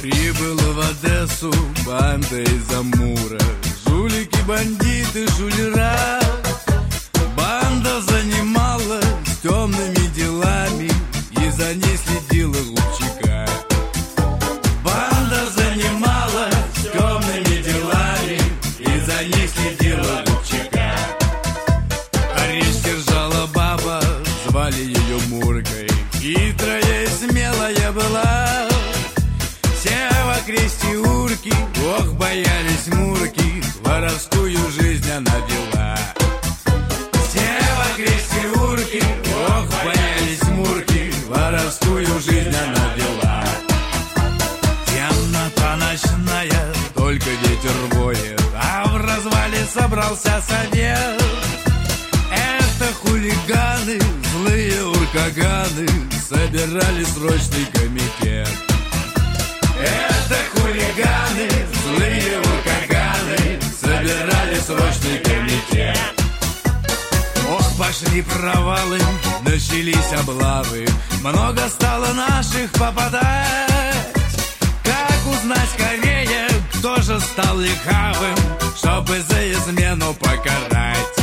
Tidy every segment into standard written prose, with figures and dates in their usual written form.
Прибыл в Одессу банда из Амура. Жулики, бандиты, шулера. Банда занималась темными делами, и за ней следила Губчака. Банда занималась темными делами, и за ней следила Губчака. Речь держала баба, звали ее Муркой. Хитрая и смелая была. Все в окресте урки, ох, боялись Мурки, воровскую жизнь она вела. Все в окресте урки, ох, боялись Мурки, воровскую жизнь она вела. Темнота ночная, только ветер воет, а в развале собрался совет. Это хулиганы, злые уркаганы, собирали срочный комитет. Это хулиганы, злые уркаганы, собирали срочный комитет. Ох, пошли провалы, начались облавы, много стало наших попадать. Как узнать скорее, кто же стал лихавым, чтобы за измену покарать?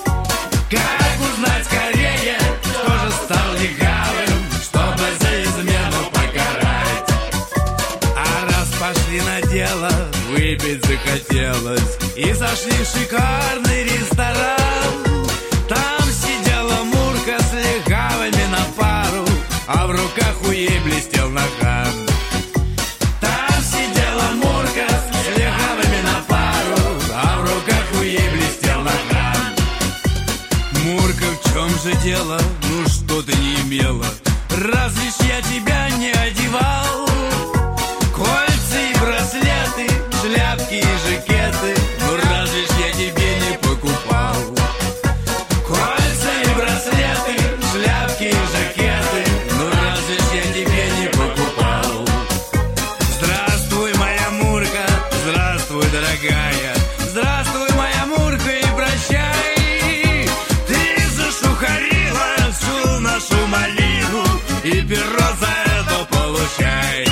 Как узнать скорее, кто же стал лихавым, чтобы за измену покарать? А раз пошли на дело, выпить захотелось, и зашли в шикарный ресторан. Там сидела Мурка с лихавыми на пару, а в руках у ей блестел наган. Там сидела Мурка с лихавыми на пару, а в руках у ей блестел наган. Мурка, в чем же дело? Ну что ты не имела? Разве ж я тебя не одевал? Кольца и браслеты, шляпки и жакеты, ну разве ж я тебе не покупал? Кольца и браслеты, шляпки и жакеты, ну разве ж я тебе не покупал? Здравствуй, моя Мурка, здравствуй, дорогая, здравствуй, моя Мурка, и прощай. Ты зашухарила всю нашу малину, и перо за это получай.